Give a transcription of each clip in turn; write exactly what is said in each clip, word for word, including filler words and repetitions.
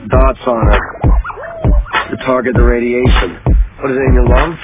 dots on it to target the radiation. Put it in your lungs.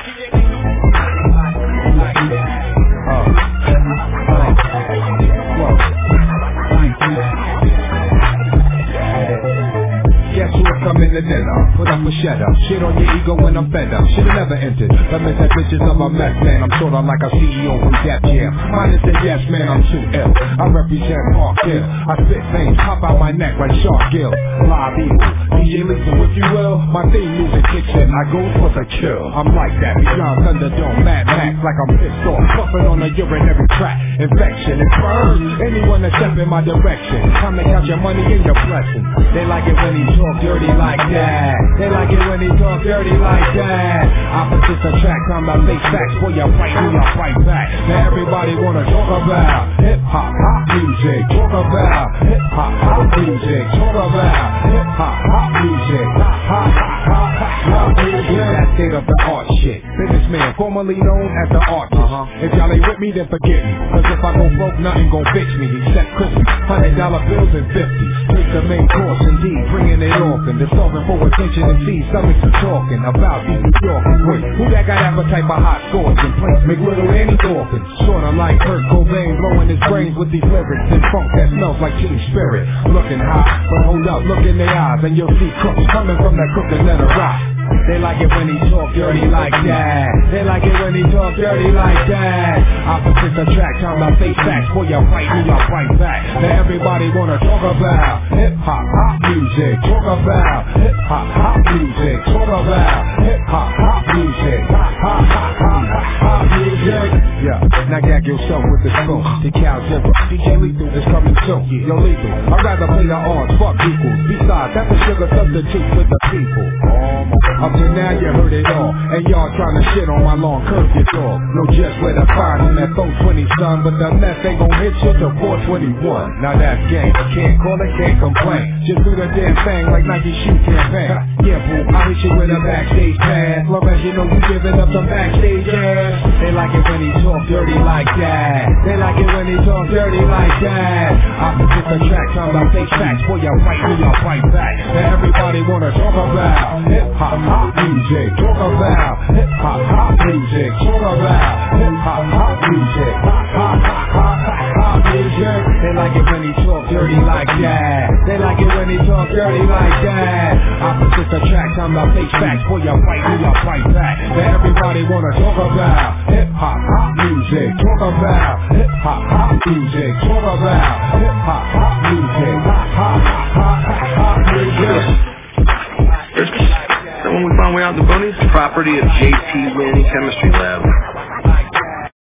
Guess who'll come in the dinner? Put up a shedder. Shit on your ego when I'm fed up. Should've never entered. The method bitches of a mess, man. I'm sorta like a C E O from Def Jam. Minus the yes, man, I'm too ill. I represent Park Hill. I spit things, pop out my neck like Shark Gill. Live evil. D J Lethal, if you will. My theme music kicks in. I go for the kill. I'm like that. Beyond Thunderdome. Mad Max like I'm pissed off. Puffing on a urinary tract. Infection. It burns anyone that step in my direction. Time to count your money and your blessings. They like it when he talk dirty like that. They like it when he talk dirty like that. Opposites attract, I'm the face facts. For your right, do your fight back. Now everybody wanna talk about hip hop, hop music. Talk about hip hop, hop music. Talk about hip hop, hop music. Hop, hop, hop, hop, hop music. That state of the art shit. Businessman, formerly known as the artist. Uh-huh. If y'all ain't with me, then forget me. Cause if I go broke, nothing gon' fix me except Christmas. Hundred dollar bills and fifties. Take the main course, indeed, bringing it often. They're solving for attention and see stomachs are talking about these New Yorkers. Wait, who that got appetite for hot scores and plates? Make little Annie Dorfin. Sorta like Kurt Cobain, blowing his brains with these lyrics and funk that smells like Teen Spirit. Looking hot, but hold up, look in their eyes and you'll see crooks coming from that crooked letter rock. They like it when he talk dirty like that. They like it when he talk dirty like that. Opposites attract, time to face facts. For your right, do your fight back. Now everybody wanna talk about hip hop, hop music. Talk about hip hop, hop music. Talk about hip hop, hop music. Hop, hop, hop, hop, hop music. Yeah, now gag yourself with the scope. The cow zipper. D J Lethal is coming soon. Yo, Lethal, I'd rather play the odds, fuck equals. Besides, that's a sugar substitute with the people. Oh, up to now you heard it all. And y'all trying to shit on my long curve your dog. No just where to find on that four twenty son. But the mess ain't gon' hit you till four twenty-one. Now that's game. Can't call it, can't complain. Just do the damn thing like Nike shoe campaign. Yeah, boo, I hit you with a backstage pass. Long as you know you giving up some backstage ass. They like it when he talk dirty like that. They like it when he talk dirty like that. Opposites attract, time to face facts. For your right, do your fight back. Now everybody wanna talk about hip hop, hop music. Talk about hip hop, hop music. Talk about hip hop, hop music. Hop, hop, hop, hop, hop music. They like it when he talk dirty like that. They like it when he talk dirty like that. Opposites attract, time to face facts. For your right, do your fight back. Now everybody wanna talk about hip hop, hop music. Talk about hip hop, hop music. Talk about hip hop, hop music. Hop, hop, hop, hop, hop music. When we found way out the bunnies, property of J T Lanning Chemistry Lab.